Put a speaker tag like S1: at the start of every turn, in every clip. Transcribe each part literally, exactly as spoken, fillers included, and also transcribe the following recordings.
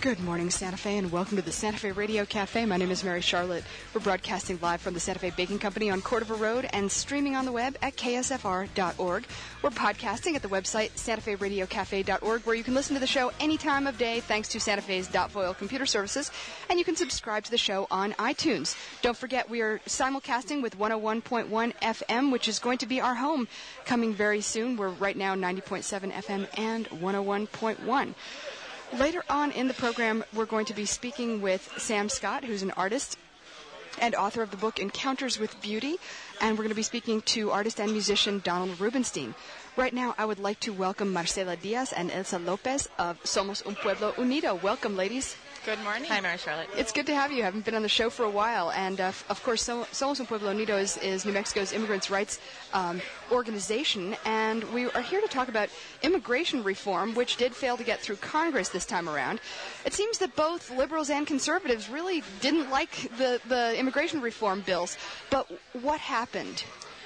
S1: Good morning, Santa Fe, and welcome to the Santa Fe Radio Cafe. My name is Mary Charlotte. We're broadcasting live from the Santa Fe Baking Company on Cordova Road and streaming on the web at K S F R dot org. We're podcasting at the website Santa Fe Radio Cafe dot org, where you can listen to the show any time of day thanks to Santa Fe's .foil computer services, and you can subscribe to the show on iTunes. Don't forget, we are simulcasting with one oh one point one F M, which is going to be our home coming very soon. We're right now ninety point seven F M and one oh one point one. Later on in the program, we're going to be speaking with Sam Scott, who's an artist and author of the book Encounters with Beauty, and we're going to be speaking to artist and musician Donald Rubenstein. Right now, I would like to welcome Marcela Diaz and Elsa Lopez of Somos Un Pueblo Unido. Welcome, ladies.
S2: Good morning.
S3: Hi, Mary Charlotte.
S1: It's good to have you. I haven't been on the show for a while. And, uh, of course, so- Somos Un Pueblo Unido is, is New Mexico's immigrants' rights um, organization. And we are here to talk about immigration reform, which did fail to get through Congress this time around. It seems that both liberals and conservatives really didn't like the, the immigration reform bills. But what happened?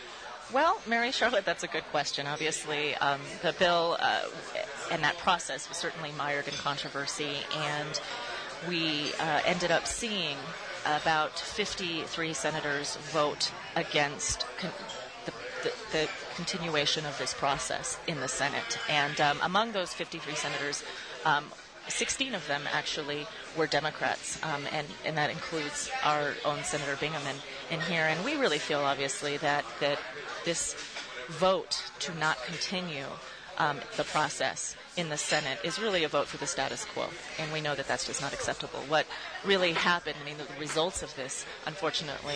S3: Well, Mary Charlotte, that's a good question. Obviously, um, the bill uh, and that process was certainly mired in controversy, and we uh, ended up seeing about fifty-three senators vote against con- the, the, the continuation of this process in the Senate. And um, among those fifty-three senators, um, sixteen of them actually were Democrats, um, and, and that includes our own Senator Bingham in, in here. And we really feel, obviously, that, that this vote to not continue um, the process in the Senate is really a vote for the status quo, and we know that that's just not acceptable. What really happened, I mean, the results of this, unfortunately,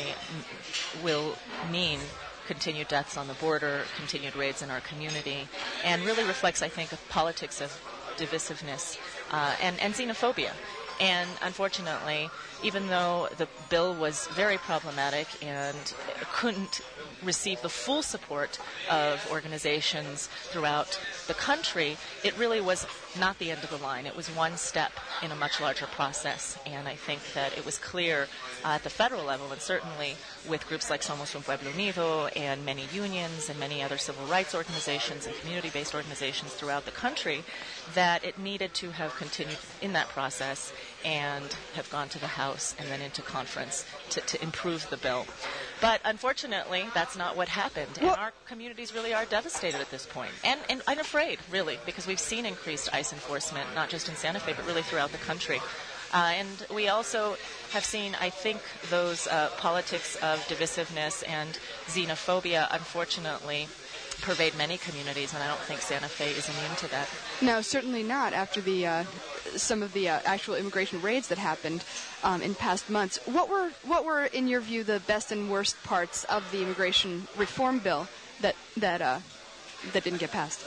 S3: m- will mean continued deaths on the border, continued raids in our community, and really reflects, I think, a politics of divisiveness uh, and, and xenophobia. And unfortunately, even though the bill was very problematic and couldn't receive the full support of organizations throughout the country, it really was not the end of the line. It was one step in a much larger process. And I think that it was clear uh, at the federal level, and certainly with groups like Somos Un Pueblo Unido and many unions and many other civil rights organizations and community-based organizations throughout the country, that it needed to have continued in that process and have gone to the House and then into conference to, to improve the bill. But unfortunately, that's not what happened. And our communities really are devastated at this point. And, and I'm afraid, really, because we've seen increased ICE enforcement, not just in Santa Fe, but really throughout the country. Uh, and we also have seen, I think, those uh, politics of divisiveness and xenophobia, unfortunately, pervade many communities, and I don't think Santa Fe is immune to that.
S1: No, certainly not after the uh, some of the uh, actual immigration raids that happened um, in past months. What were, what were, in your view, the best and worst parts of the immigration reform bill that that uh, that didn't get passed?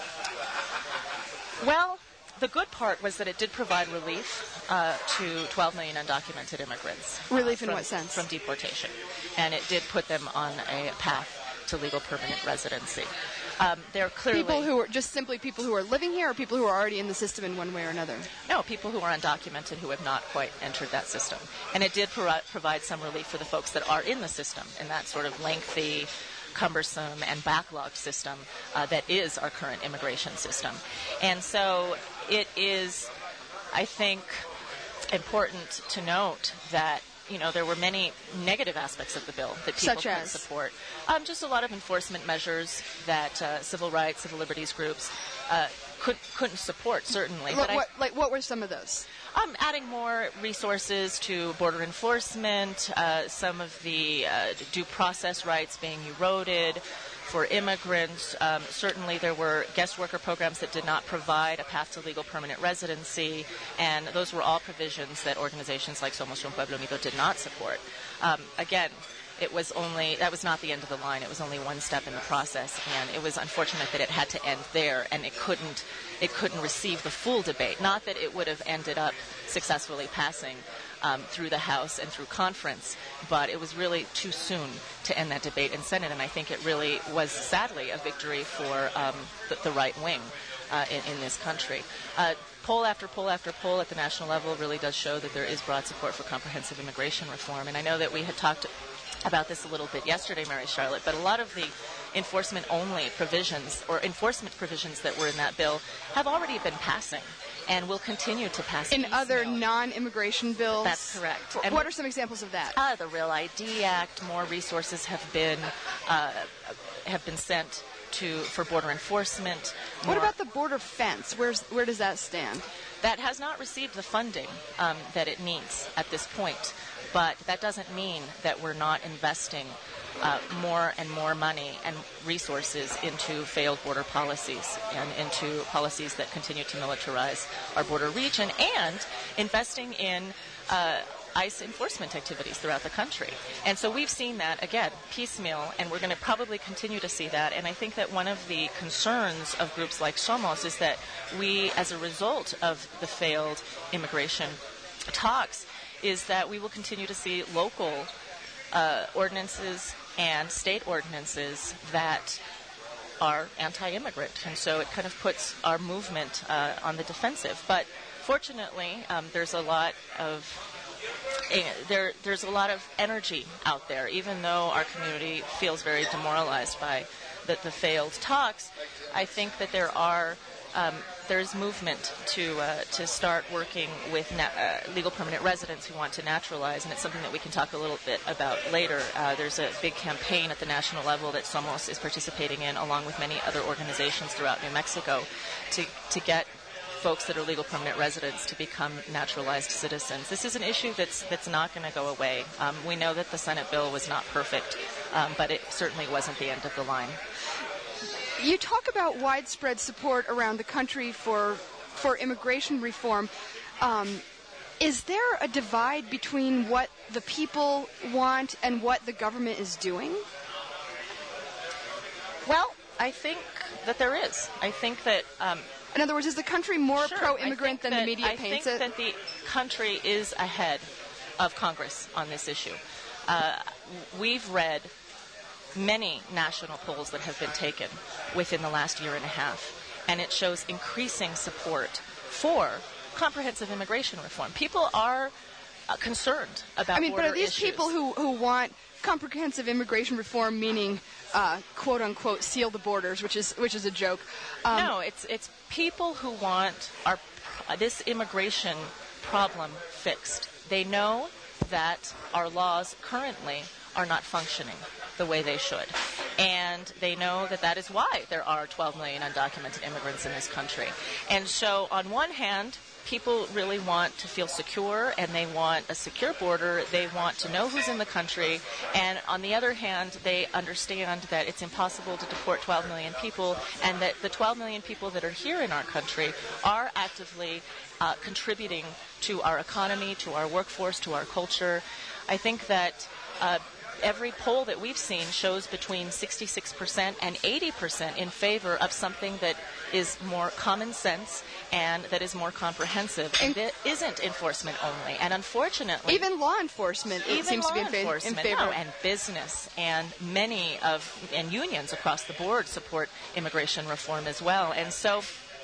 S3: Well, the good part was that it did provide relief uh, to twelve million undocumented immigrants.
S1: Relief
S3: uh,
S1: in
S3: from,
S1: what sense?
S3: From deportation. And it did put them on a path to legal permanent residency. Um, they're clearly
S1: people who are just simply people who are living here, or people who are already in the system in one way or another.
S3: No, people who are undocumented who have not quite entered that system. And it did pro- provide some relief for the folks that are in the system in that sort of lengthy, cumbersome, and backlogged system uh, that is our current immigration system. And so it is, I think, important to note that you know, there were many negative aspects of the bill that people
S1: Such
S3: couldn't
S1: as?
S3: support. Um, just a lot of enforcement measures that uh, civil rights, civil liberties groups uh, could, couldn't support, certainly.
S1: What,
S3: but
S1: what,
S3: I,
S1: like, what were some of those?
S3: Um, adding more resources to border enforcement, uh, some of the uh, due process rights being eroded for immigrants. Um, certainly there were guest worker programs that did not provide a path to legal permanent residency, and those were all provisions that organizations like Somos Un Pueblo Unido did not support. Um, again, it was only, that was not the end of the line. It was only one step in the process, and it was unfortunate that it had to end there, and it couldn't, it couldn't receive the full debate. Not that it would have ended up successfully passing um, through the House and through conference, but it was really too soon to end that debate in Senate, and I think it really was, sadly, a victory for um, the, the right wing uh, in, in this country. Uh, Poll after poll after poll at the national level really does show that there is broad support for comprehensive immigration reform, and I know that we had talked about this a little bit yesterday, Mary Charlotte, but a lot of the enforcement-only provisions or enforcement provisions that were in that bill have already been passing. and we'll continue to pass
S1: in
S3: piecemeal.
S1: other non-immigration bills.
S3: That's correct.
S1: What
S3: And
S1: are some examples of that?
S3: Uh, the Real I D Act. More resources have been uh, have been sent to for border enforcement.
S1: What
S3: More-
S1: about the border fence? Where's where does that stand?
S3: That has not received the funding um, that it needs at this point, but that doesn't mean that we're not investing uh, more and more money and resources into failed border policies and into policies that continue to militarize our border region, and investing in uh, ICE enforcement activities throughout the country. And so we've seen that, again, piecemeal, and we're going to probably continue to see that. And I think that one of the concerns of groups like Somos is that we, as a result of the failed immigration talks, is that we will continue to see local uh, ordinances and state ordinances that are anti-immigrant. And so it kind of puts our movement uh, on the defensive. But fortunately, um, there's a lot of Uh, there, there's a lot of energy out there, even though our community feels very demoralized by the, the failed talks. I think that there are um, there's movement to uh, to start working with na- uh, legal permanent residents who want to naturalize, and it's something that we can talk a little bit about later. Uh, there's a big campaign at the national level that Somos is participating in, along with many other organizations throughout New Mexico, to to get folks that are legal permanent residents to become naturalized citizens. This is an issue that's that's not going to go away. Um, we know that the Senate bill was not perfect, um, but it certainly wasn't the end of the line.
S1: You talk about widespread support around the country for for immigration reform. Um, is there a divide between what the people want and what the government is doing?
S3: Well, I think that there is. I think that um,
S1: In other words, is the country more
S3: Sure.
S1: pro-immigrant
S3: I think
S1: than
S3: that,
S1: the media
S3: I
S1: paints
S3: think
S1: it?
S3: that the country is ahead of Congress on this issue. Uh, we've read many national polls that have been taken within the last year and a half, and it shows increasing support for comprehensive immigration reform. People are uh, concerned about
S1: I mean, but
S3: border
S1: are these
S3: issues.
S1: people who, who want comprehensive immigration reform, meaning uh, quote unquote seal the borders, which is which is a joke? Um,
S3: no, it's it's people who want our uh, this immigration problem fixed. They know that our laws currently are not functioning the way they should, and they know that that is why there are twelve million undocumented immigrants in this country. And so, on one hand, people really want to feel secure, and they want a secure border. They want to know who's in the country. And on the other hand, they understand that it's impossible to deport twelve million people, and that the twelve million people that are here in our country are actively uh, contributing to our economy, to our workforce, to our culture. I think that uh, every poll that we've seen shows between sixty-six percent and eighty percent in favor of something that is more common sense and that is more comprehensive and that isn't enforcement only. And unfortunately,
S1: even law enforcement it
S3: even
S1: seems
S3: law
S1: to be in, fa- in
S3: enforcement,
S1: favor.
S3: no, and business and many of and unions across the board support immigration reform as well. And so,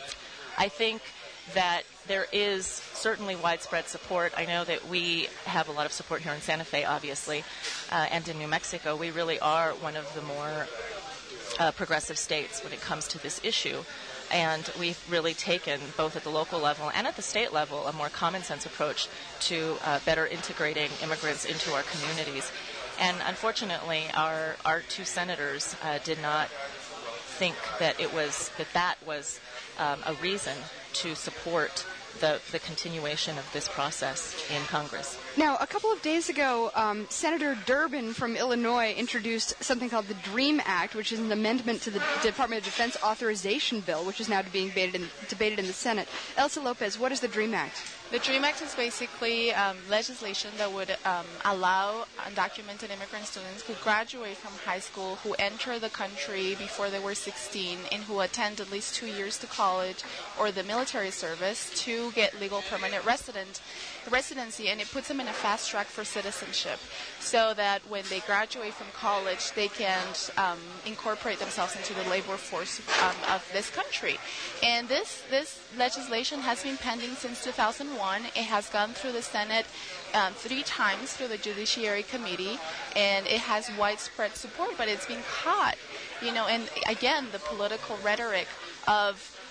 S3: I think that there is certainly widespread support. I know that we have a lot of support here in Santa Fe, obviously, uh, and in New Mexico. We really are one of the more uh, progressive states when it comes to this issue. And we've really taken, both at the local level and at the state level, a more common sense approach to uh, better integrating immigrants into our communities. And unfortunately, our, our two senators uh, did not think that it was that that was um, a reason to support the, the continuation of this process in Congress.
S1: Now, a couple of days ago, um, Senator Durbin from Illinois introduced something called the DREAM Act, which is an amendment to the Department of Defense authorization bill, which is now being debated in, debated in the Senate. Elsa Lopez, what is the DREAM Act?
S2: The DREAM Act is basically um, legislation that would um, allow undocumented immigrant students who graduate from high school, who enter the country before they were sixteen, and who attend at least two years to college or the military service to get legal permanent resident residency, and it puts them in a fast track for citizenship, so that when they graduate from college, they can um, incorporate themselves into the labor force um, of this country. And this this legislation has been pending since two thousand one. It has gone through the Senate um, three times through the Judiciary Committee, and it has widespread support, but it's been caught, you know, and again, the political rhetoric of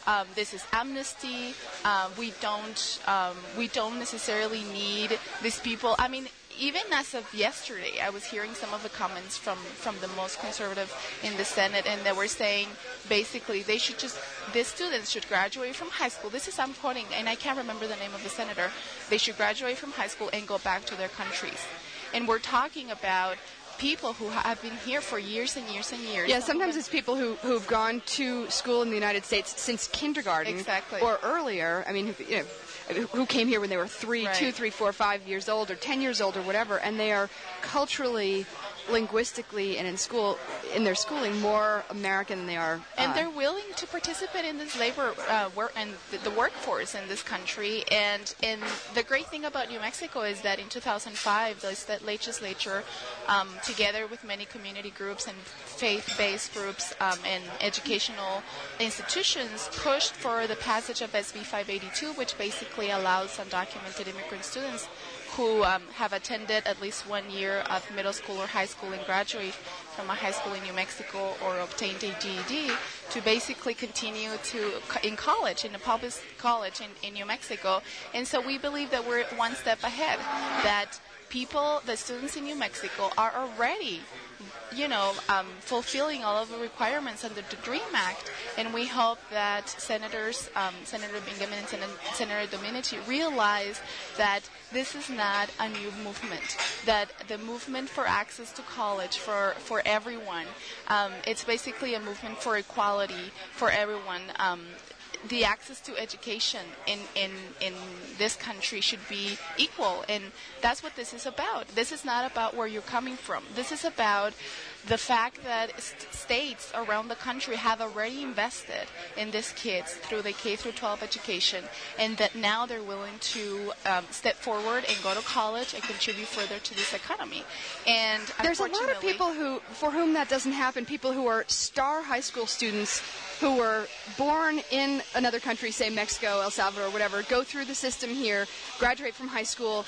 S2: Um, this is amnesty. Uh, we don't um, we don't necessarily need these people. I mean, even as of yesterday, I was hearing some of the comments from, from the most conservative in the Senate, and they were saying basically they should just, the students should graduate from high school. This is, I'm quoting, and I can't remember the name of the senator. They should graduate from high school and go back to their countries. And we're talking about people who have been here for years and years and years.
S1: Yeah, sometimes it's people who, who've gone to school in the United States since kindergarten.
S2: Exactly.
S1: Or earlier. I mean, you know, who came here when they were three,
S2: right.
S1: two, three, four, five years old, or ten years old, or whatever, and they are culturally, linguistically, and in school, in their schooling, more American than they are. Uh,
S2: and they're willing to participate in this labor uh, work and the, the workforce in this country. And and the great thing about New Mexico is that in two thousand five, the state legislature, um, together with many community groups and faith-based groups um, and educational institutions, pushed for the passage of S B five eighty-two, which basically allows undocumented immigrant students who um, have attended at least one year of middle school or high school and graduate from a high school in New Mexico or obtained a G E D to basically continue to in college, in a public college in, in New Mexico. And so we believe that we're one step ahead, that people, the students in New Mexico are already you know, um, fulfilling all of the requirements under the DREAM Act, and we hope that Senators, um, Senator Bingaman and Sen- Senator Domenici realize that this is not a new movement, that the movement for access to college for, for everyone, um, it's basically a movement for equality for everyone. Um, the access to education in, in, in this country should be equal, and that's what this is about. This is not about where you're coming from. This is about the fact that st- states around the country have already invested in these kids through the K through twelve education, and that now they're willing to um, step forward and go to college and contribute further to this economy. And
S1: there's a lot of people who, for whom that doesn't happen, people who are star high school students who were born in another country, say Mexico, El Salvador, whatever, go through the system here, graduate from high school,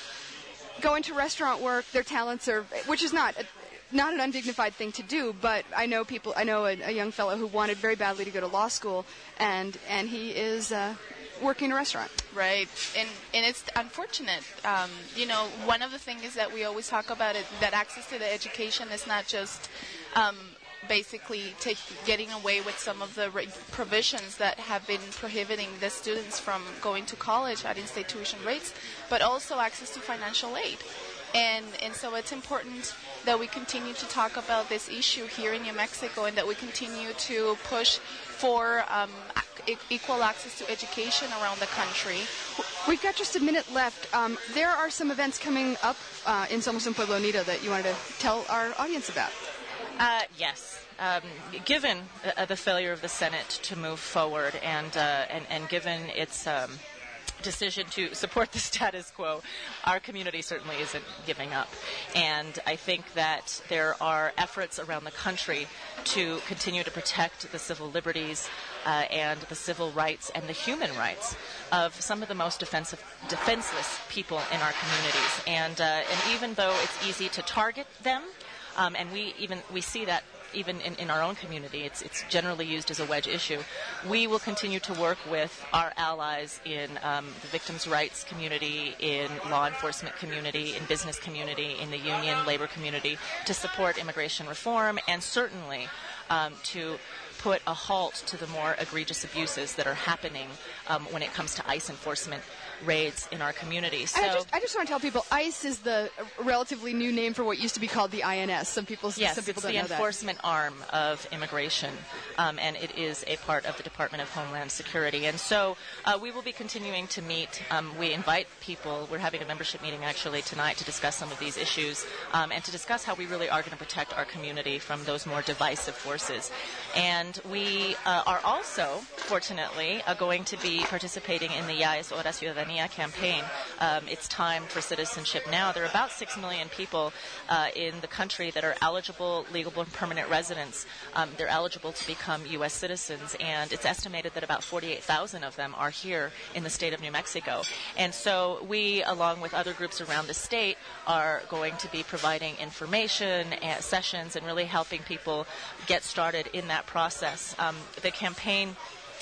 S1: go into restaurant work, their talents are, which is not a, not an undignified thing to do, but I know people, I know a, a young fellow who wanted very badly to go to law school, and and he is uh, working in a restaurant.
S2: Right, and and it's unfortunate. Um, you know, one of the things that we always talk about is that access to the education is not just um, basically take, getting away with some of the re- provisions that have been prohibiting the students from going to college at in-state tuition rates, but also access to financial aid. And and so it's important that we continue to talk about this issue here in New Mexico, and that we continue to push for um, e- equal access to education around the country.
S1: We've got just a minute left. Um, there are some events coming up uh, in Somos un Pueblo Unido that you wanted to tell our audience about.
S3: Uh, yes. Um, given uh, the failure of the Senate to move forward, and uh, and, and given its um, decision to support the status quo, our community certainly isn't giving up. And I think that there are efforts around the country to continue to protect the civil liberties uh, and the civil rights and the human rights of some of the most defensive, defenseless people in our communities. And uh, and even though it's easy to target them, um, and we even we see that even in, in our own community, it's it's generally used as a wedge issue. We will continue to work with our allies in um, the victims' rights community, in law enforcement community, in business community, in the union, labor community, to support immigration reform, and certainly um, to put a halt to the more egregious abuses that are happening um, when it comes to ICE enforcement raids in our community. So
S1: I just, I just want to tell people, ICE is the relatively new name for what used to be called the I N S. Some people,
S3: yes,
S1: some people
S3: it's
S1: don't
S3: the
S1: know that.
S3: enforcement arm of immigration, um, and it is a part of the Department of Homeland Security. And so uh, we will be continuing to meet. Um, we invite people. We're having a membership meeting actually tonight to discuss some of these issues um, and to discuss how we really are going to protect our community from those more divisive forces. And we uh, are also, fortunately, uh, going to be participating in the Ya es Hora Ciudadanía campaign. Um, it's time for citizenship now. There are about six million people uh, in the country that are eligible, legal and permanent residents. Um, they're eligible to become U S citizens, and it's estimated that about forty-eight thousand of them are here in the state of New Mexico. And so we, along with other groups around the state, are going to be providing information and sessions and really helping people get started in that process. Um, the campaign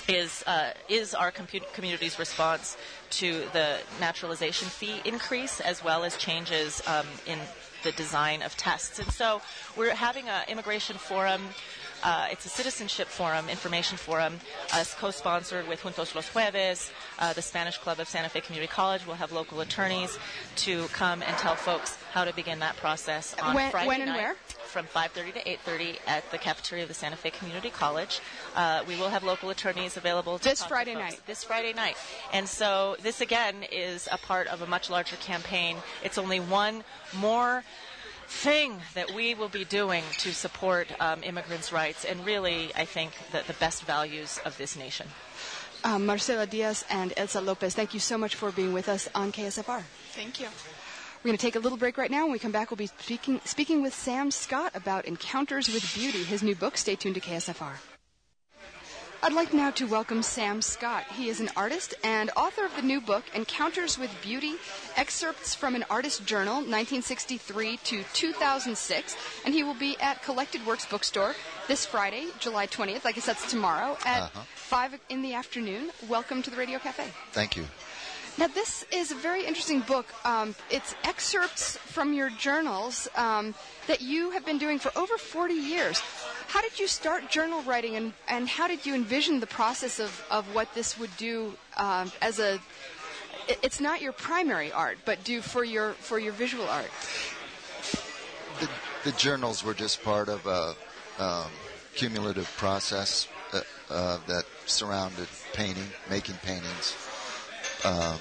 S3: is uh, is our compu- community's response to the naturalization fee increase, as well as changes um, in the design of tests. And so we're having an immigration forum. Uh, it's a citizenship forum, information forum, uh, co-sponsored with Juntos los Jueves, uh, the Spanish Club of Santa Fe Community College. We'll have local attorneys to come and tell folks how to begin that process on
S1: when,
S3: Friday
S1: when and
S3: night
S1: where?
S3: From five thirty to eight thirty at the cafeteria of the Santa Fe Community College. Uh, we will have local attorneys available to
S1: this
S3: talk
S1: Friday
S3: to folks.
S1: night.
S3: This Friday night. And so this, again, is a part of a much larger campaign. It's only one more thing that we will be doing to support um, immigrants' rights and really, I think, the, the best values of this nation.
S1: Um, Marcela Diaz and Elsa Lopez, thank you so much for being with us on K S F R.
S2: Thank you.
S1: We're going to take a little break right now. When we come back, we'll be speaking, speaking with Sam Scott about Encounters with Beauty, his new book. Stay tuned to K S F R. I'd like now to welcome Sam Scott. He is an artist and author of the new book, Encounters with Beauty, Excerpts from an Artist Journal, nineteen sixty-three to two thousand six. And he will be at Collected Works Bookstore this Friday, July twentieth. I guess that's tomorrow at
S4: uh-huh.
S1: five in the afternoon. Welcome to the Radio Cafe.
S4: Thank you.
S1: Now, this is a very interesting book. Um, it's excerpts from your journals um, that you have been doing for over forty years. How did you start journal writing, and, and how did you envision the process of, of what this would do um, as a... It's not your primary art, but do for your for your visual art.
S4: The, the journals were just part of a um, cumulative process uh, uh, that surrounded painting, making paintings. Um,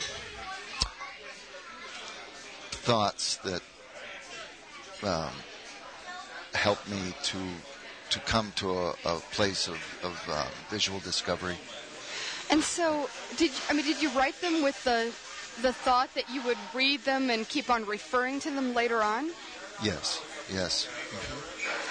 S4: thoughts that um, helped me to to come to a, a place of, of uh, visual discovery.
S1: And so, did I mean, did you write them with the the thought that you would read them and keep on referring to them later on?
S4: Yes, yes.
S1: Mm-hmm.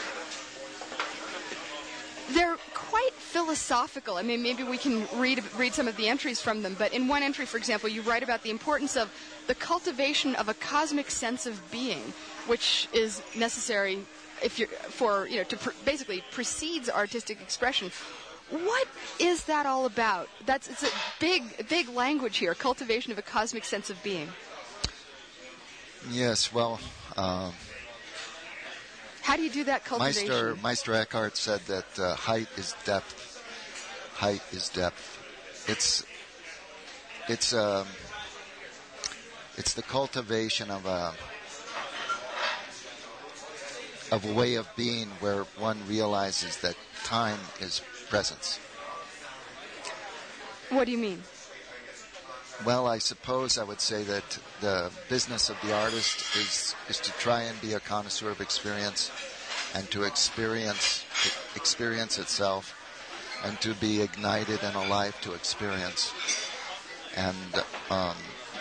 S1: They're quite philosophical. I mean, maybe we can read read some of the entries from them. But in one entry, for example, you write about the importance of the cultivation of a cosmic sense of being, which is necessary if you're for you know to pr- basically precedes artistic expression. What is that all about? That's it's a big big language here. Cultivation of a cosmic sense of being.
S4: Yes. Well. Um,
S1: How do you do that cultivation?
S4: Meister, Meister Eckhart said that uh, height is depth. Height is depth. It's it's um, it's the cultivation of a of a way of being where one realizes that time is presence.
S1: What do you mean?
S4: Well, I suppose I would say that the business of the artist is is to try and be a connoisseur of experience, and to experience experience itself, and to be ignited and alive to experience, and um,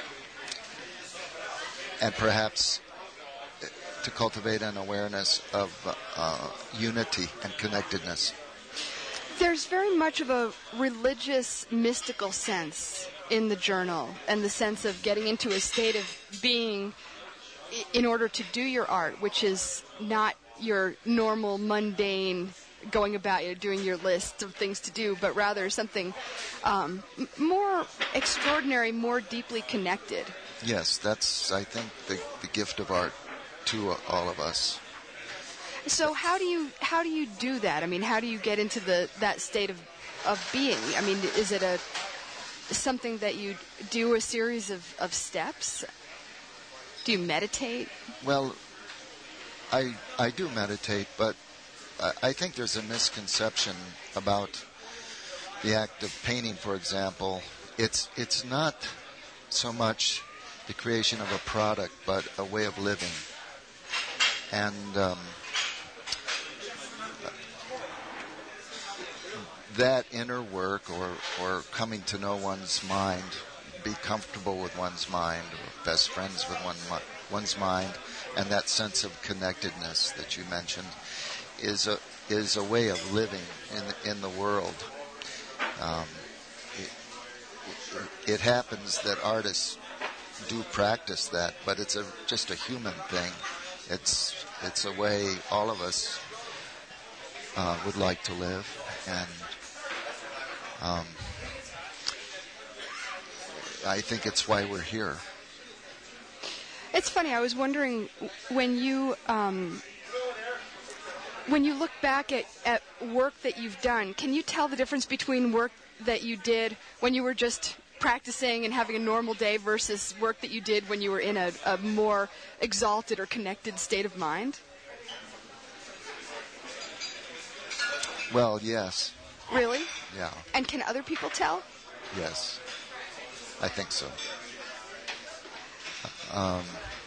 S4: and perhaps to cultivate an awareness of uh, unity and connectedness.
S1: There's very much of a religious, mystical sense in the journal, and the sense of getting into a state of being in order to do your art, which is not your normal, mundane going about, you know, doing your list of things to do, but rather something um, m- more extraordinary, more deeply connected.
S4: Yes, that's, I think, the, the gift of art to uh, all of us.
S1: So how do you how do you do that? I mean, how do you get into the that state of, of being? I mean, is it a something that you do a series of, of steps? Do you meditate?
S4: Well, I I do meditate, but I, I think there's a misconception about the act of painting, for example. It's it's not so much the creation of a product, but a way of living. And um, that inner work, or, or coming to know one's mind, be comfortable with one's mind, or best friends with one, one's mind, and that sense of connectedness that you mentioned, is a is a way of living in in the world. Um, it, it, it happens that artists do practice that, but it's a just a human thing. It's it's a way all of us uh, would like to live, and Um, I think it's why we're here.
S1: It's funny. I was wondering when you um, when you look back at, at work that you've done, can you tell the difference between work that you did when you were just practicing and having a normal day versus work that you did when you were in a, a more exalted or connected state of mind?
S4: Well, yes.
S1: Really?
S4: Yeah.
S1: And can other people tell?
S4: Yes. I think so. Um,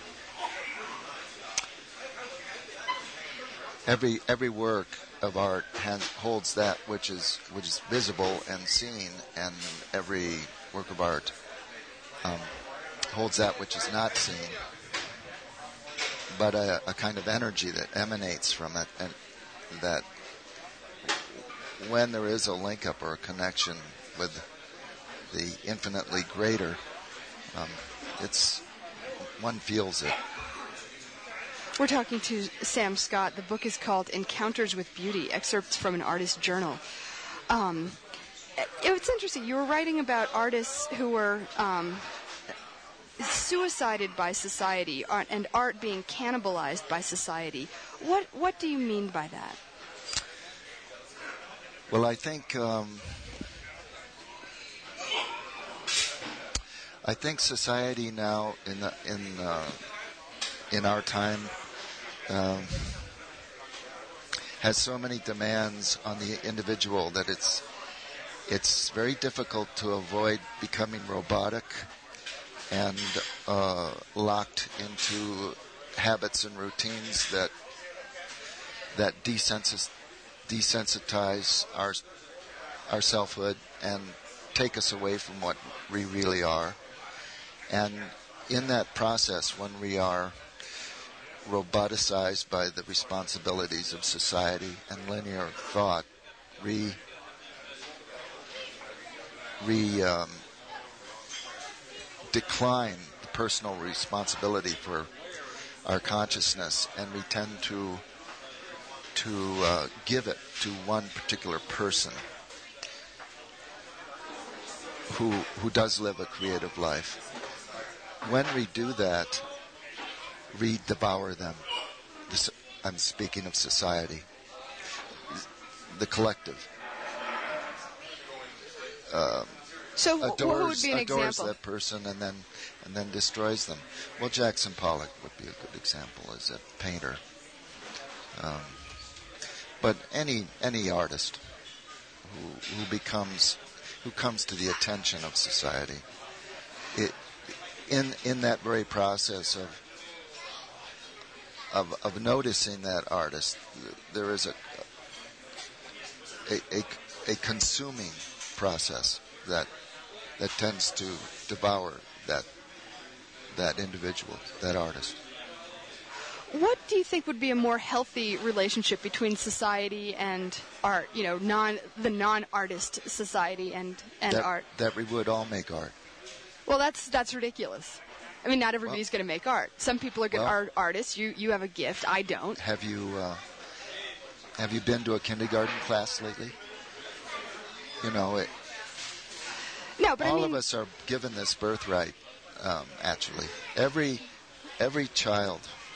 S4: every every work of art has, holds that which is which is visible and seen, and every work of art um, holds that which is not seen, but a, a kind of energy that emanates from it, and that when there is a link up or a connection with the infinitely greater, um, it's one feels it.
S1: We're talking to Sam Scott. The book is called Encounters with Beauty, Excerpts from an Artist's Journal. Um, it's interesting. You were writing about artists who were um, suicided by society and art being cannibalized by society. What what do you mean by that?
S4: Well, I think um, I think society now in the, in uh, in our time um, has so many demands on the individual that it's it's very difficult to avoid becoming robotic and uh, locked into habits and routines that that desensitis- desensitize our our selfhood and take us away from what we really are. And in that process, when we are roboticized by the responsibilities of society and linear thought, we we um, decline the personal responsibility for our consciousness, and we tend to to uh, give it to one particular person who who does live a creative life. When we do that, we devour them. This, I'm speaking of society, the collective. Um,
S1: so,
S4: adores,
S1: what would be an
S4: adores
S1: example?
S4: that person and then and then destroys them. Well, Jackson Pollock would be a good example as a painter. Um, but any any artist who who becomes who comes to the attention of society, it, in in that very process of of of noticing that artist, there is a a a, a consuming process that that tends to devour that that individual, that artist.
S1: What do you think would be a more healthy relationship between society and art? You know, non the non-artist society and, and
S4: that,
S1: art.
S4: That we would all make art.
S1: Well, that's that's ridiculous. I mean, not everybody's well, going to make art. Some people are good
S4: well,
S1: art artists. You you have a gift. I don't.
S4: Have you uh, have you been to a kindergarten class lately? You know, it,
S1: no, but
S4: all
S1: I mean,
S4: of us are given this birthright. Um, actually, every every child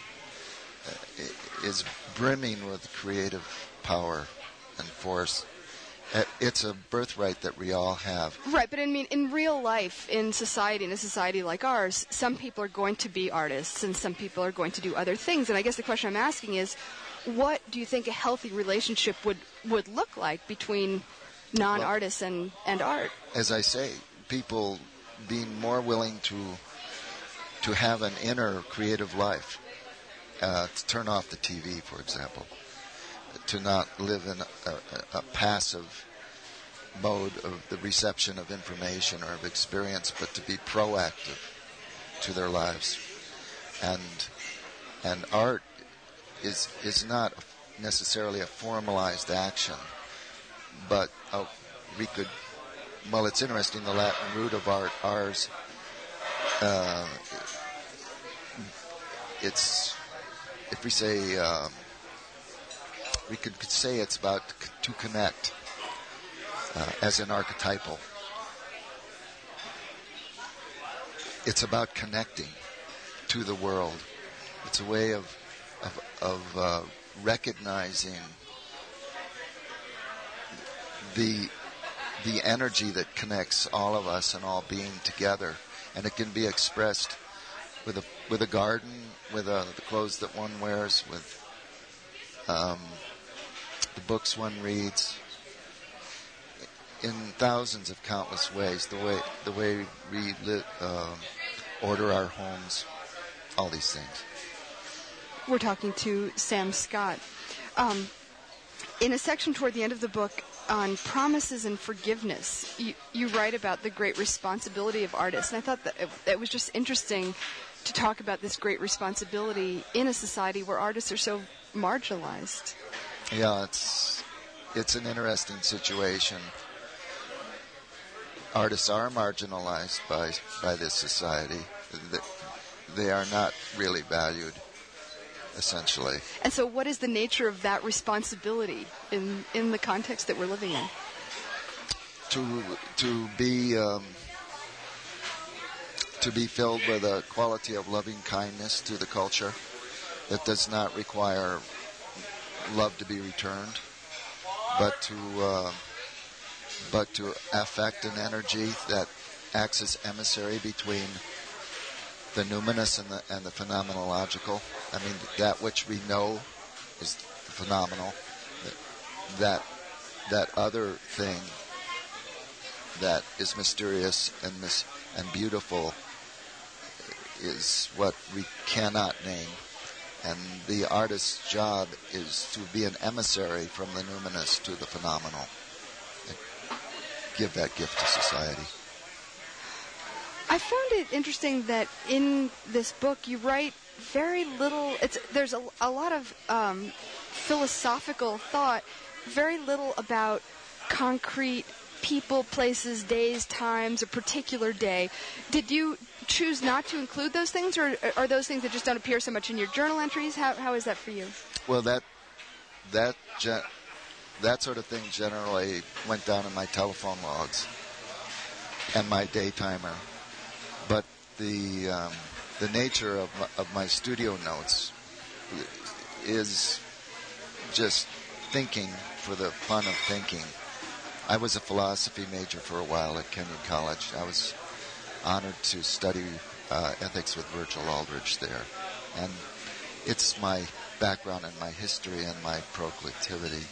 S4: is brimming with creative power and force. It's a birthright that we all have.
S1: Right, but I mean, in real life, in society, in a society like ours, some people are going to be artists and some people are going to do other things. And I guess the question I'm asking is, what do you think a healthy relationship would, would look like between non-artists well, and, and art?
S4: As I say, people being more willing to to have an inner creative life. Uh, to turn off the T V, for example, to not live in a, a, a passive mode of the reception of information or of experience, but to be proactive to their lives. And and art is is not necessarily a formalized action, but uh, we could. Well, it's interesting. The Latin root of art, ars, uh, it's. If we say, um, we could, could say it's about c- to connect. uh, as an archetypal. It's about connecting to the world. It's a way of of, of uh, recognizing the the energy that connects all of us and all being together, and it can be expressed with a with a garden, with uh, the clothes that one wears, with um, the books one reads, in thousands of countless ways. The way the way we li- uh, order our homes, all these things.
S1: We're talking to Sam Scott. Um, in a section toward the end of the book on promises and forgiveness, you, you write about the great responsibility of artists. And I thought that it, it was just interesting to talk about this great responsibility in a society where artists are so marginalized.
S4: Yeah, it's it's an interesting situation. Artists are marginalized by by this society. They are not really valued, essentially.
S1: And so what is the nature of that responsibility in, in the context that we're living in?
S4: To to be um, to be filled with a quality of loving kindness to the culture that does not require love to be returned, but to uh, but to affect an energy that acts as emissary between the numinous and the and the phenomenological. I mean, that which we know is phenomenal. That that other thing that is mysterious and mis- and beautiful is what we cannot name. And the artist's job is to be an emissary from the numinous to the phenomenal. And give that gift to society.
S1: I found it interesting that in this book you write very little. It's there's a, a lot of um, philosophical thought, very little about concrete people, places, days, times, a particular day. Did you choose not to include those things, or are those things that just don't appear so much in your journal entries? How how is that for you?
S4: Well, that that ge- that sort of thing generally went down in my telephone logs and my day timer. But the um, the nature of my, of my studio notes is just thinking for the fun of thinking. I was a philosophy major for a while at Kenyon College. I was honored to study uh, ethics with Virgil Aldrich there. And it's my background and my history and my proclivity.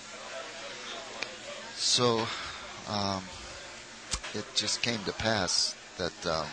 S4: So um, it just came to pass that um,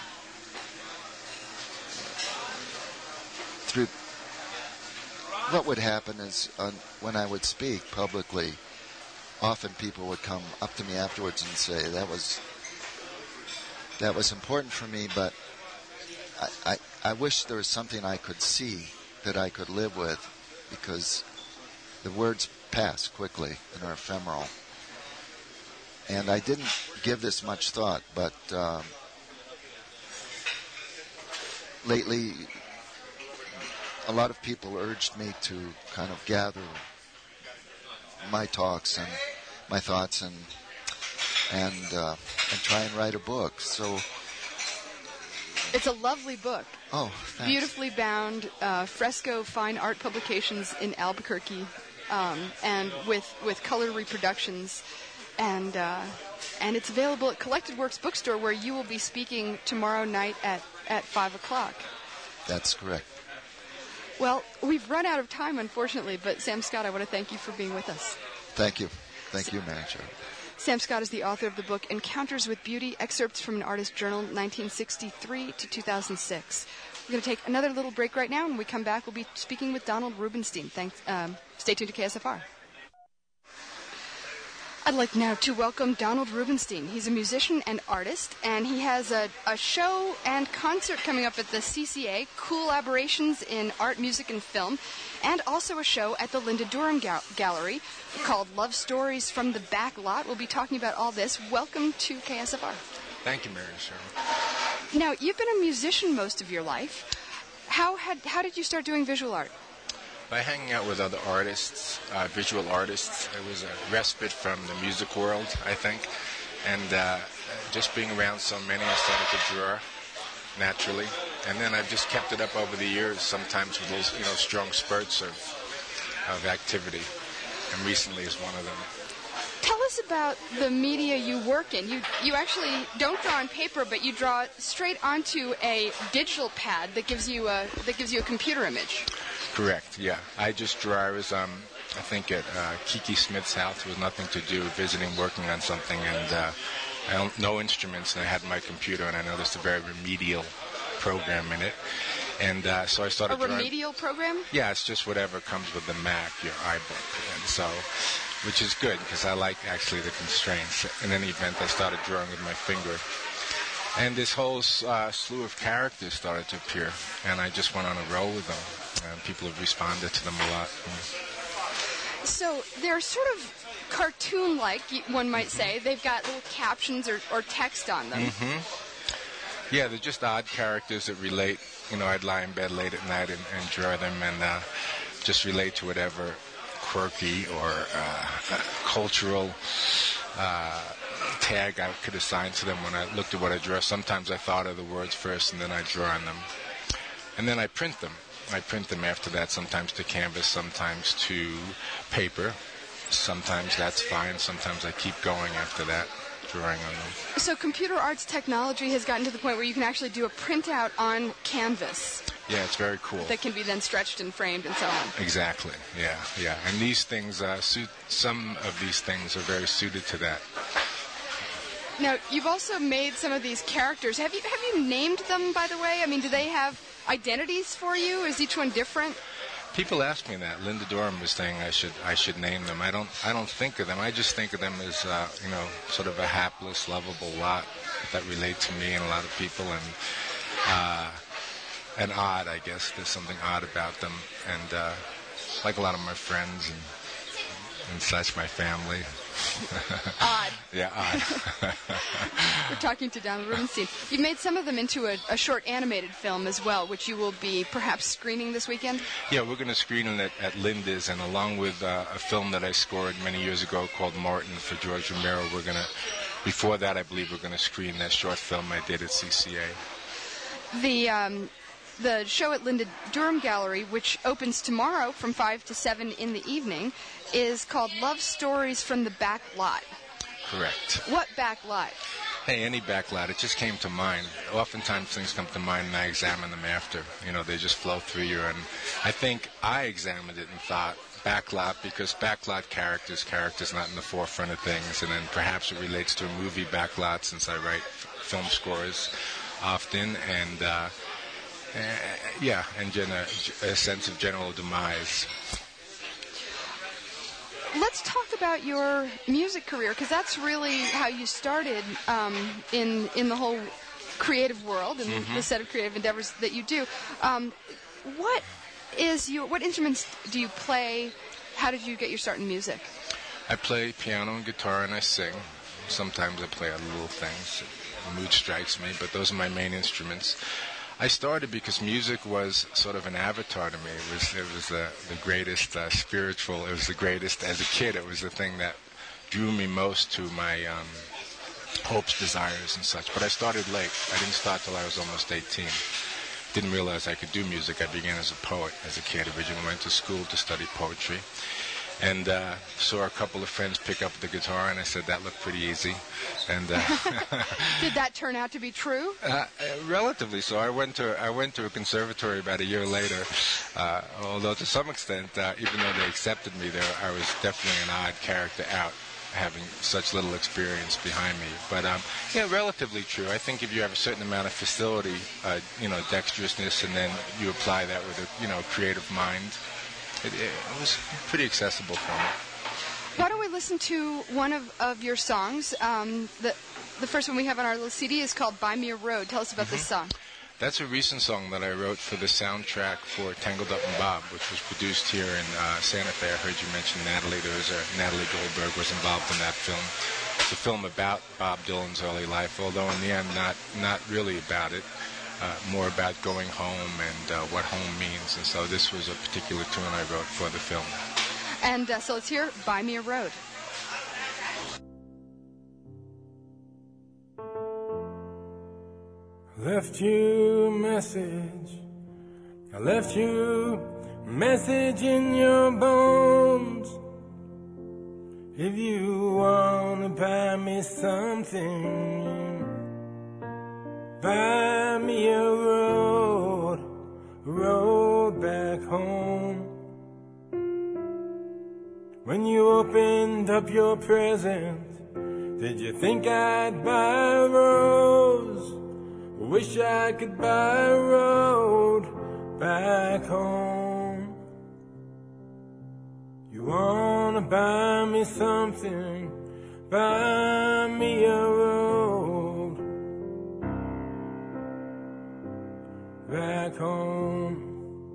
S4: through what would happen is uh, when I would speak publicly, often people would come up to me afterwards and say, that was that was important for me, but I, I, I wish there was something I could see that I could live with, because the words pass quickly and are ephemeral. And I didn't give this much thought, but um, lately a lot of people urged me to kind of gather my talks and my thoughts and and uh, and try and write a book. So
S1: it's a lovely book.
S4: Oh, thanks.
S1: Beautifully bound, uh, Fresco Fine Art Publications in Albuquerque, um, and with with color reproductions, and uh, and it's available at Collected Works Bookstore, where you will be speaking tomorrow night at at five o'clock.
S4: That's correct.
S1: Well, we've run out of time, unfortunately, but Sam Scott, I want to thank you for being with us.
S4: Thank you. Thank you, Mary Jo.
S1: Sam Scott is the author of the book Encounters with Beauty, Excerpts from an Artist's Journal, nineteen sixty-three to two thousand six. We're going to take another little break right now, and when we come back, we'll be speaking with Donald Rubinstein. Thanks. Um, stay tuned to K S F R. I'd like now to welcome Donald Rubinstein. He's a musician and artist, and he has a, a show and concert coming up at the C C A, Coolaborations in Art, Music, and Film, and also a show at the Linda Durham Ga- Gallery called Love Stories from the Back Lot. We'll be talking about all this. Welcome to K S F R.
S5: Thank you, Mary Jo.
S1: Now, you've been a musician most of your life. How had how did you start doing visual art?
S5: By hanging out with other artists, uh, visual artists. It was a respite from the music world, I think. and uh, just being around so many, I started to draw naturally. And then I've just kept it up over the years, sometimes with those, you know, strong spurts of of activity. And recently is one of them.
S1: Tell us about the media you work in. You you actually don't draw on paper, but you draw straight onto a digital pad that gives you a that gives you a computer image.
S5: Correct. Yeah, I just draw. I was um I think at uh, Kiki Smith's house. There was nothing to do, visiting, working on something, and uh, I don't no instruments, and I had my computer, and I noticed a very remedial program in it. And uh, so I started
S1: A
S5: drawing.
S1: remedial program?
S5: Yeah, it's just whatever comes with the Mac, your iBook. And so, which is good because I like actually the constraints. In any event, I started drawing with my finger. And this whole uh, slew of characters started to appear. And I just went on a roll with them. And people have responded to them a lot.
S1: So they're sort of cartoon-like, one might say. They've got little captions or, or text on them.
S5: Mm-hmm. Yeah, they're just odd characters that relate. You know, I'd lie in bed late at night and, and draw them and uh, just relate to whatever quirky or uh, cultural uh, tag I could assign to them when I looked at what I draw. Sometimes I thought of the words first and then I draw on them. And then I print them. I print them after that, sometimes to canvas, sometimes to paper. Sometimes that's fine. Sometimes I keep going after that, drawing on them.
S1: So computer arts technology has gotten to the point where you can actually do a printout on canvas.
S5: Yeah, it's very cool.
S1: That can be then stretched and framed and so on.
S5: Exactly. Yeah, yeah. And these things, uh, suit. Some of these things are very suited to that.
S1: Now, you've also made some of these characters. Have you have you named them, by the way? I mean, do they have identities for you? Is each one different?
S5: People ask me that. Linda Durham was saying I should I should name them. I don't I don't think of them. I just think of them as uh, you know, sort of a hapless, lovable lot that relate to me and a lot of people, and uh, and odd. I guess there's something odd about them, and uh, like a lot of my friends and and such, my family.
S1: Odd.
S5: Yeah, odd.
S1: We're talking to Donald Rubenstein. You've made some of them into a, a short animated film as well, which you will be perhaps screening this weekend?
S5: Yeah, we're going to screen it at, at Linda's, and along with uh, a film that I scored many years ago called Martin for George Romero, we're going to, before that, I believe we're going to screen that short film I did at C C A.
S1: The... Um, The show at Linda Durham Gallery, which opens tomorrow from five to seven in the evening, is called Love Stories from the Back Lot.
S5: Correct.
S1: What back lot?
S5: Hey, any back lot. It just came to mind. Oftentimes things come to mind and I examine them after. You know, they just flow through you. And I think I examined it and thought, backlot, because backlot characters, characters not in the forefront of things. And then perhaps it relates to a movie backlot, since I write f- film scores often. And... Uh, Uh, yeah, and gen- a, a sense of general demise.
S1: Let's talk about your music career, because that's really how you started um, in in the whole creative world and mm-hmm. the set of creative endeavors that you do. Um, what is your what instruments do you play? How did you get your start in music?
S5: I play piano and guitar, and I sing. Sometimes I play other little things. The mood strikes me, but those are my main instruments. I started because music was sort of an avatar to me. It was it was the, the greatest uh, spiritual. It was the greatest as a kid. It was the thing that drew me most to my um, hopes, desires, and such. But I started late. I didn't start till I was almost eighteen. Didn't realize I could do music. I began as a poet as a kid. Originally went to school to study poetry. And uh, saw a couple of friends pick up the guitar, and I said that looked pretty easy. And uh,
S1: did that turn out to be true?
S5: Uh, relatively so. I went to I went to a conservatory about a year later. Uh, although to some extent, uh, even though they accepted me there, I was definitely an odd character out, having such little experience behind me. But um, yeah, relatively true. I think if you have a certain amount of facility, uh, you know, dexterousness, and then you apply that with a you know creative mind. It, it was pretty accessible for me.
S1: Why don't we listen to one of, of your songs? Um, the the first one we have on our little C D is called Buy Me a Road. Tell us about mm-hmm. this song.
S5: That's a recent song that I wrote for the soundtrack for Tangled Up in Bob, which was produced here in uh, Santa Fe. I heard you mention Natalie. There was a, Natalie Goldberg was involved in that film. It's a film about Bob Dylan's early life, although in the end not not really about it. Uh, more about going home and uh, what home means. And so this was a particular tune I wrote for the film.
S1: And uh, so let's hear Buy Me a Road.
S6: left you a message. I left you a message in your bones. If you wanna buy me something, buy me a road, a road back home. When you opened up your present, did you think I'd buy a rose? Wish I could buy a road back home. You wanna buy me something, buy me a road back home.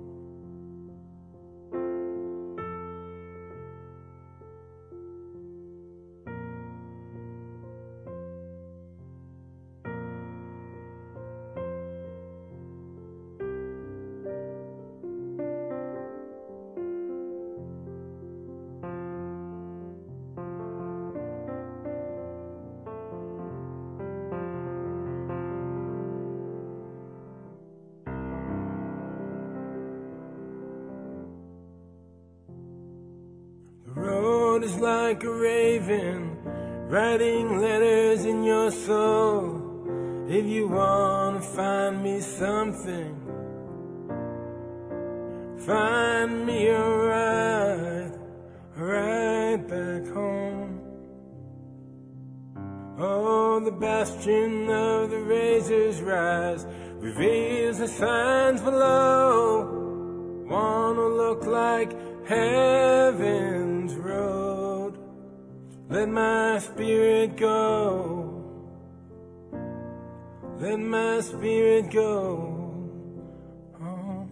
S6: Is like a raven writing letters in your soul. If you wanna find me something, find me a ride, a ride back home. Oh, the bastion of the razor's rise reveals the signs below. Wanna look like heaven's road. Let my spirit go. Let my spirit go. Oh.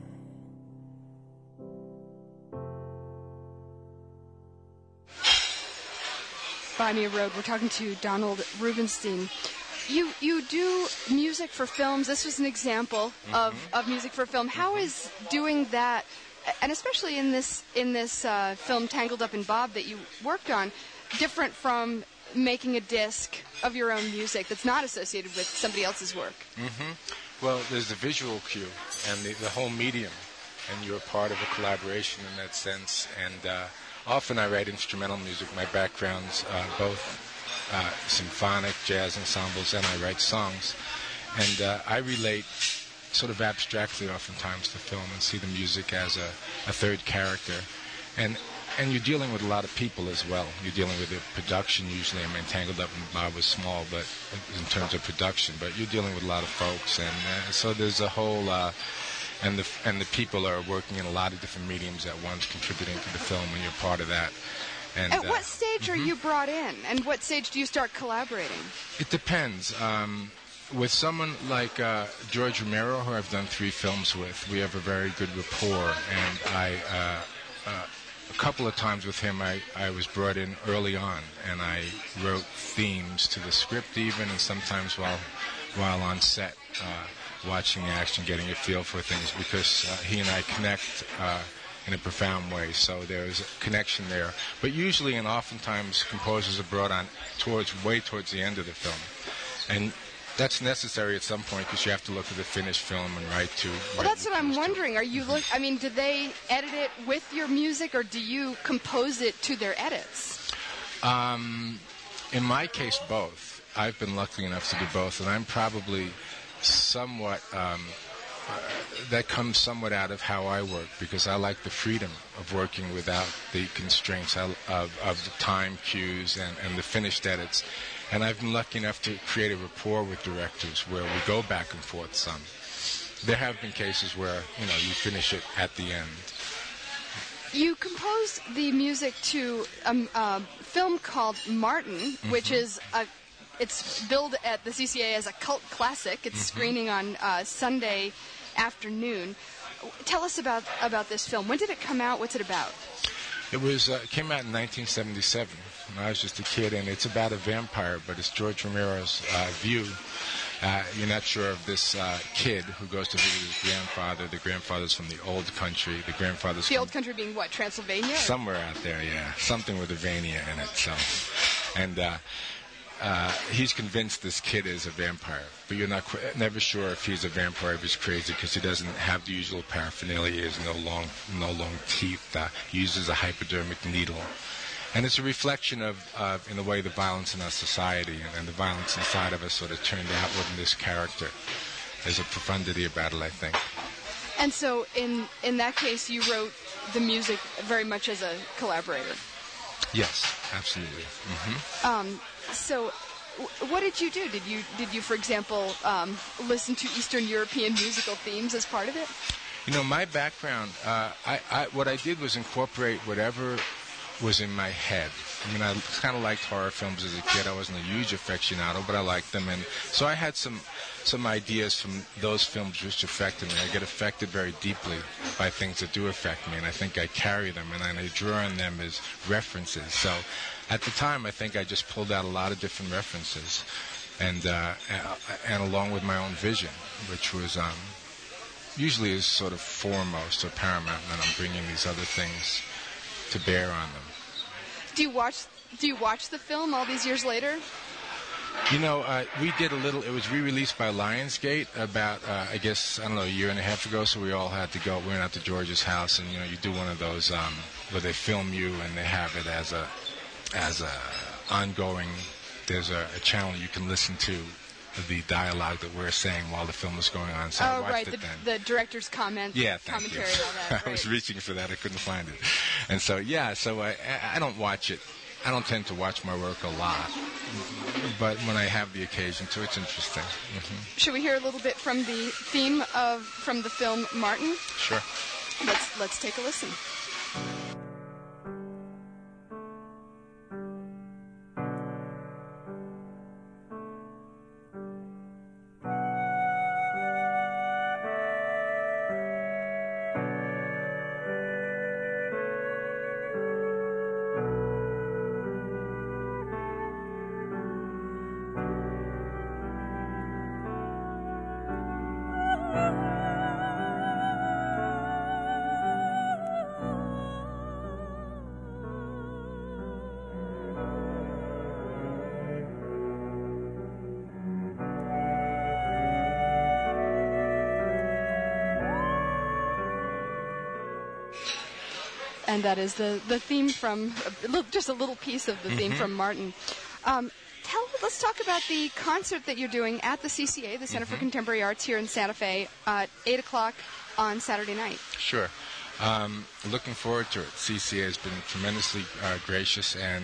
S1: Buy Me a Road. We're talking to Donald Rubinstein. You you do music for films. This was an example mm-hmm. of, of music for film. How is doing that, and especially in this in this uh, film Tangled Up in Bob that you worked on, different from making a disc of your own music that's not associated with somebody else's work?
S5: Mm-hmm. Well, there's the visual cue and the, the whole medium, and you're part of a collaboration in that sense. And uh, often I write instrumental music. My background's uh, both uh, symphonic, jazz ensembles, and I write songs. And uh, I relate sort of abstractly oftentimes to film and see the music as a, a third character. And And you're dealing with a lot of people as well. You're dealing with the production usually. I mean, Tangled Up in Bob was small, but in terms of production, but you're dealing with a lot of folks, and uh, so there's a whole, uh, and the and the people are working in a lot of different mediums at once, contributing to the film, and you're part of that. And
S1: at
S5: uh,
S1: what stage mm-hmm. are you brought in, and what stage do you start collaborating?
S5: It depends. Um, with someone like uh, George Romero, who I've done three films with, we have a very good rapport, and I. Uh, uh, A couple of times with him, I, I was brought in early on, and I wrote themes to the script even, and sometimes while while on set, uh, watching the action, getting a feel for things, because uh, he and I connect uh, in a profound way, so there's a connection there. But usually and oftentimes composers are brought on towards way towards the end of the film. And that's necessary at some point because you have to look at the finished film and write to.
S1: Well, that's what I'm wondering. Are you look? I mean, do they edit it with your music, or do you compose it to their edits?
S5: Um, in my case, both. I've been lucky enough to do both, and I'm probably somewhat. Um, uh, that comes somewhat out of how I work, because I like the freedom of working without the constraints of, of the time cues and, and the finished edits. And I've been lucky enough to create a rapport with directors where we go back and forth some. There have been cases where, you know, you finish it at the end.
S1: You composed the music to a, a film called Martin, mm-hmm. which is a, it's billed at the C C A as a cult classic. It's mm-hmm. screening on uh, Sunday afternoon. Tell us about, about this film. When did it come out? What's it about?
S5: It was uh, it came out in nineteen seventy-seven. When I was just a kid, and it's about a vampire, but it's George Romero's uh, view. Uh, you're not sure of this uh, kid who goes to visit his grandfather. The grandfather's from the old country. The grandfather's
S1: the
S5: from
S1: old country being what? Transylvania?
S5: Somewhere out there, yeah. Something with a Vania in it. So, and uh, uh, he's convinced this kid is a vampire, but you're not qu- never sure if he's a vampire, if he's crazy, because he doesn't have the usual paraphernalia. He has no long, no long teeth. Uh, he uses a hypodermic needle. And it's a reflection of, of, in a way, the violence in our society, and, and the violence inside of us sort of turned outward in this character. There's a profundity about it, I think.
S1: And so, in in that case, you wrote the music very much as a collaborator.
S5: Yes, absolutely. Mm-hmm.
S1: Um, so, w- what did you do? Did you did you, for example, um, listen to Eastern European musical themes as part of it?
S5: You know, my background, uh, I, I what I did was incorporate whatever was in my head. I mean, I kind of liked horror films as a kid. I wasn't a huge aficionado, but I liked them, and so I had some some ideas from those films which affected me. I get affected very deeply by things that do affect me, and I think I carry them, and I draw on them as references. So at the time, I think I just pulled out a lot of different references, and uh, and along with my own vision, which was um, usually is sort of foremost or paramount, and then I'm bringing these other things to bear on them.
S1: Do you watch Do you watch the film all these years later?
S5: You know, uh, we did a little. It was re-released by Lionsgate about, uh, I guess, I don't know, a year and a half ago. So we all had to go. We went out to George's house, and you know, you do one of those um, where they film you and they have it as a as a ongoing. There's a, a channel you can listen to the dialogue that we're saying while the film is going on. So
S1: oh,
S5: I watched
S1: right,
S5: it
S1: the,
S5: then.
S1: the director's comment,
S5: yeah, thank
S1: commentary,
S5: you.
S1: all that.
S5: I was
S1: right.
S5: reaching for that, I couldn't find it, and so yeah, so I I don't watch it. I don't tend to watch my work a lot, but when I have the occasion to, it's interesting. Mm-hmm.
S1: Should we hear a little bit from the theme of from the film Martin?
S5: Sure.
S1: Let's let's take a listen. And that is the, the theme from, a little, just a little piece of the theme mm-hmm. from Martin. Um, tell, let's talk about the concert that you're doing at the C C A, the Center mm-hmm. for Contemporary Arts here in Santa Fe, at eight o'clock on Saturday night.
S5: Sure. Um, looking forward to it. C C A has been tremendously uh, gracious, and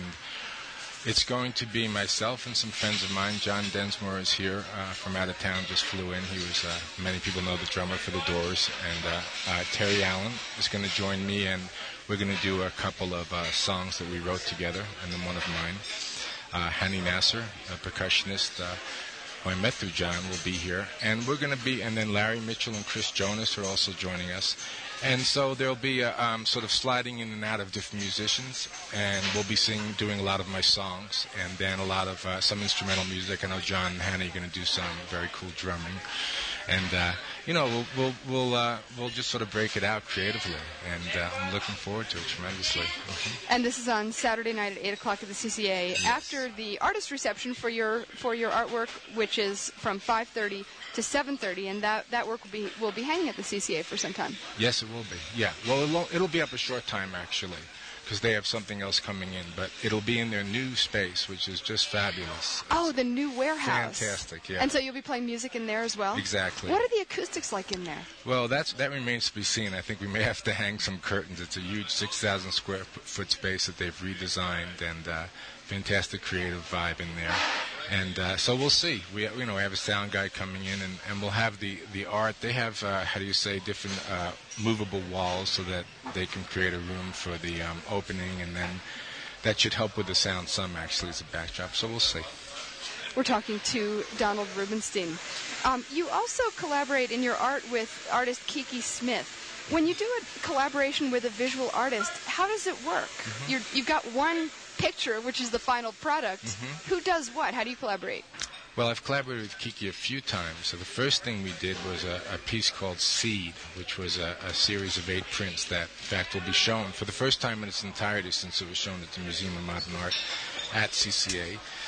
S5: it's going to be myself and some friends of mine. John Densmore is here uh, from out of town, just flew in. He was, uh, many people know, the drummer for the Doors. And uh, uh, Terry Allen is going to join me, and we're going to do a couple of uh, songs that we wrote together, and then one of mine. Uh, Hani Nasser, a percussionist, uh, who I met through John, will be here. And we're going to be, and then Larry Mitchell and Chris Jonas are also joining us. And so there'll be a, um, sort of sliding in and out of different musicians, and we'll be singing, doing a lot of my songs, and then a lot of uh, some instrumental music. I know John and Hannah are going to do some very cool drumming, and uh, you know we'll we'll we'll, uh, we'll just sort of break it out creatively, and uh, I'm looking forward to it tremendously. Mm-hmm.
S1: And this is on Saturday night at eight o'clock at the C C A
S5: yes.
S1: after the artist reception for your for your artwork, which is from five thirty to seven thirty, and that, that work will be will be hanging at the C C A for some time.
S5: Yes, it will be. Yeah. Well, it'll, it'll be up a short time, actually, because they have something else coming in. But it'll be in their new space, which is just fabulous.
S1: Oh, the new warehouse.
S5: Fantastic, yeah.
S1: And so you'll be playing music in there as well?
S5: Exactly.
S1: What are the acoustics like in there?
S5: Well, that's that remains to be seen. I think we may have to hang some curtains. It's a huge six thousand square foot space that they've redesigned, and uh, fantastic creative vibe in there. And uh, so we'll see. We, you know, we have a sound guy coming in, and, and we'll have the, the art. They have, uh, how do you say, different uh, movable walls so that they can create a room for the um, opening, and then that should help with the sound some, actually, as a backdrop. So we'll see.
S1: We're talking to Donald Rubenstein. Um, you also collaborate in your art with artist Kiki Smith. When you do a collaboration with a visual artist, how does it work? Mm-hmm. You're, you've got one picture, which is the final product. Mm-hmm. Who does what? How do you collaborate?
S5: Well, I've collaborated with Kiki a few times. So the first thing we did was a, a piece called Seed, which was a, a series of eight prints that, in fact, will be shown for the first time in its entirety since it was shown at the Museum of Modern Art at C C A.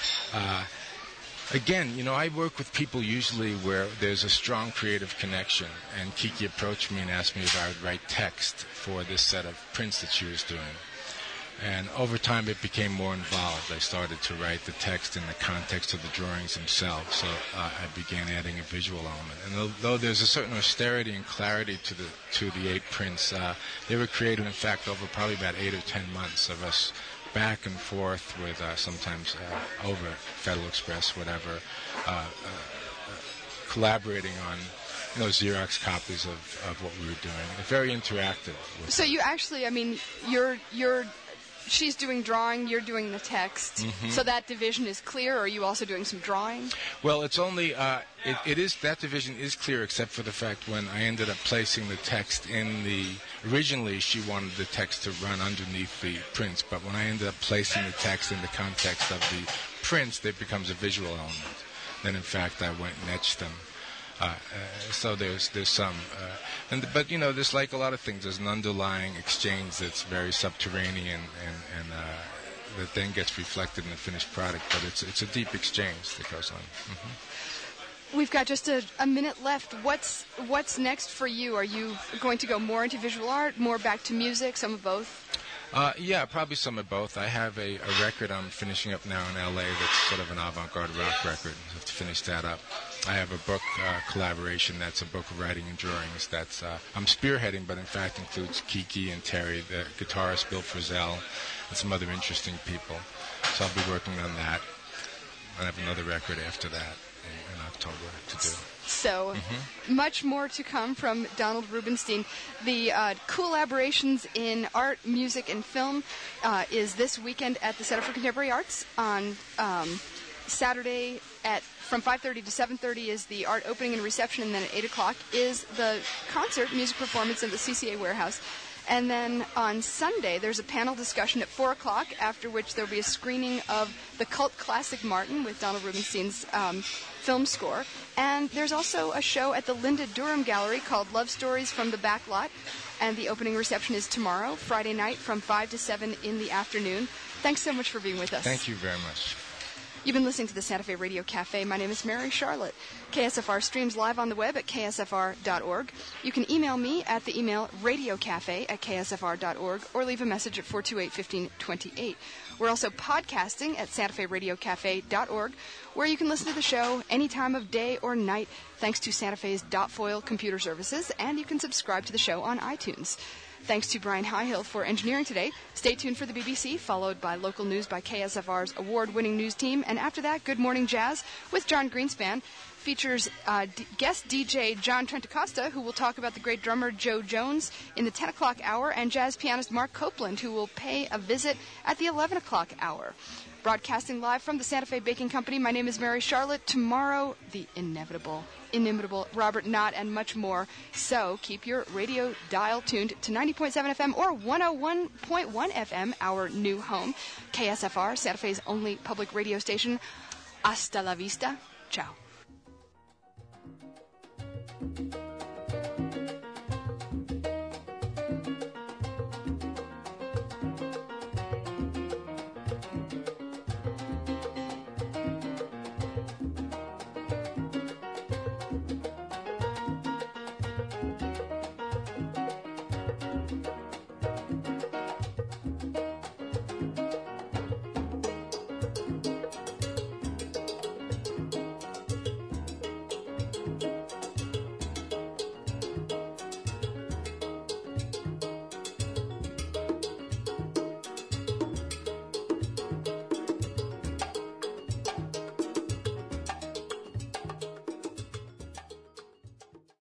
S5: Uh, Again, you know, I work with people usually where there's a strong creative connection, and Kiki approached me and asked me if I would write text for this set of prints that she was doing. And over time, it became more involved. I started to write the text in the context of the drawings themselves, so uh, I began adding a visual element. And though, though there's a certain austerity and clarity to the to the eight prints, uh, they were created, in fact, over probably about eight or ten months of us back and forth with uh, sometimes uh, over Federal Express, whatever, uh, uh, uh, collaborating on, you know, Xerox copies of, of what we were doing. It's very interactive. With
S1: so you actually, I mean, you're you're. She's doing drawing, you're doing the text. Mm-hmm. So that division is clear, or are you also doing some drawing?
S5: Well, it's only, uh, it, it is, that division is clear except for the fact when I ended up placing the text in the, originally she wanted the text to run underneath the prints, but when I ended up placing the text in the context of the prints, it becomes a visual element. Then in fact I went and etched them. Uh, uh, so there's there's some, uh, and but you know, there's like a lot of things. There's an underlying exchange that's very subterranean and and uh, that then gets reflected in the finished product. But it's it's a deep exchange that goes on. Mm-hmm.
S1: We've got just a, a minute left. What's what's next for you? Are you going to go more into visual art, more back to music, some of both?
S5: Uh, yeah, probably some of both. I have a, a record I'm finishing up now in L A that's sort of an avant-garde rock record. I have to finish that up. I have a book uh, collaboration that's a book of writing and drawings that's uh, I'm spearheading, but in fact includes Kiki and Terry, the guitarist Bill Frisell, and some other interesting people. So I'll be working on that. I have another record after that in, in October to do.
S1: So mm-hmm. much more to come from Donald Rubinstein. The uh, collaborations in art, music, and film uh, is this weekend at the Center for Contemporary Arts on um, Saturday at from five thirty to seven thirty is the art opening and reception, and then at eight o'clock is the concert music performance in the C C A warehouse. And then on Sunday, there's a panel discussion at four o'clock, after which there'll be a screening of the cult classic Martin with Donald Rubinstein's um, film score. And there's also a show at the Linda Durham Gallery called Love Stories from the Back Lot. And the opening reception is tomorrow, Friday night, from five to seven in the afternoon. Thanks so much for being with us.
S5: Thank you very much.
S1: You've been listening to the Santa Fe Radio Cafe. My name is Mary Charlotte. K S F R streams live on the web at K S F R dot org. You can email me at the email radiocafe at K S F R dot org or leave a message at four two eight, one five two eight. We're also podcasting at Santa Fe Radio Cafe dot org, where you can listen to the show any time of day or night thanks to Santa Fe's Dot Foil computer services, and you can subscribe to the show on iTunes. Thanks to Brian Highhill for engineering today. Stay tuned for the B B C, followed by local news by K S F R's award-winning news team. And after that, Good Morning Jazz with John Greenspan. Features uh, d- guest D J John Trentacosta, who will talk about the great drummer Joe Jones in the ten o'clock hour, and jazz pianist Mark Copeland, who will pay a visit at the eleven o'clock hour. Broadcasting live from the Santa Fe Baking Company, my name is Mary Charlotte. Tomorrow, the inevitable, inimitable Robert Knott, and much more. So keep your radio dial tuned to ninety point seven F M or one oh one point one F M, our new home. K S F R, Santa Fe's only public radio station. Hasta la vista. Ciao.